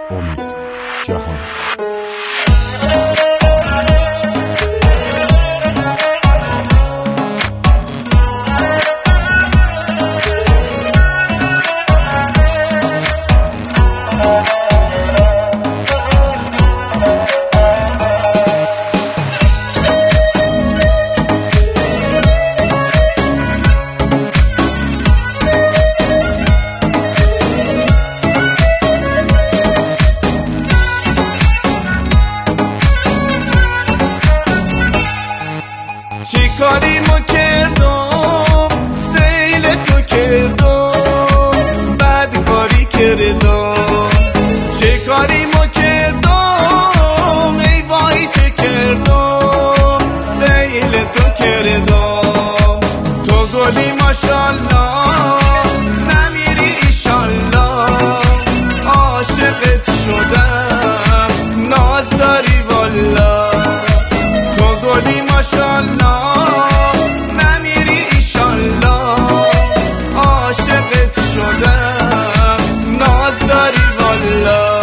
امید جهان. چی کاری ما کردم سیل تو کردم بد کاری کردم چه کاری ما کردم ای وای چه کردم سیل تو کردم تو گلی ماشالله نمیری ایشالله عاشقت شدم ناز داری والا تو گلی ماشالله نمیری ایشالله عاشقت شدم ناز داری والا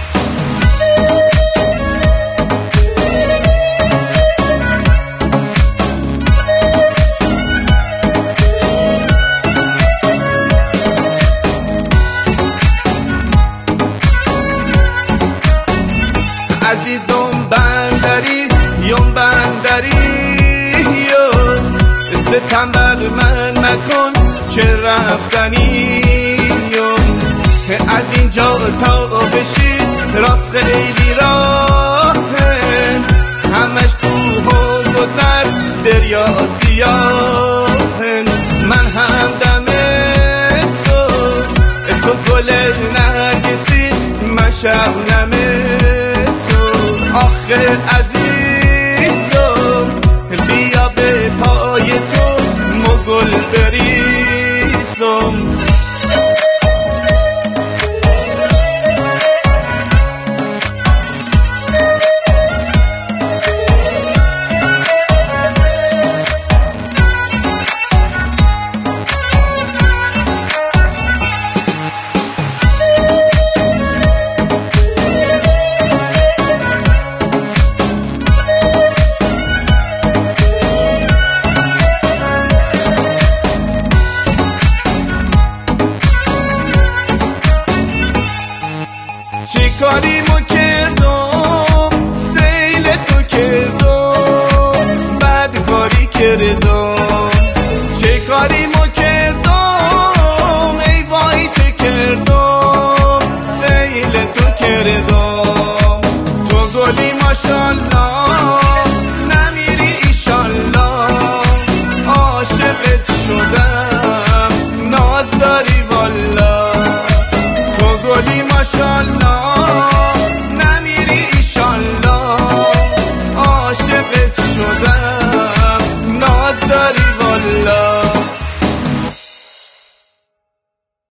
عزیزم بندری یم بندری ستنبر من مکن که رفتنی از اینجا تا بشی راست خیلی راهه همش کوه و گذر دریا سیاهن من هم دم تو گل نرگسی من شبنم تو آخه عزیزم بیا به پای تو مگل بریزم چی کاری ما کردم سیل تو کردم بد کاری کردم چه کاری ما کردم ای وای چه کردم سیل تو کردم تو گلی ماشالله نمیری ایشالله عاشقت شدم ناز داری والا تو گلی ماشالله نمیری ایشالله عاشقت شدم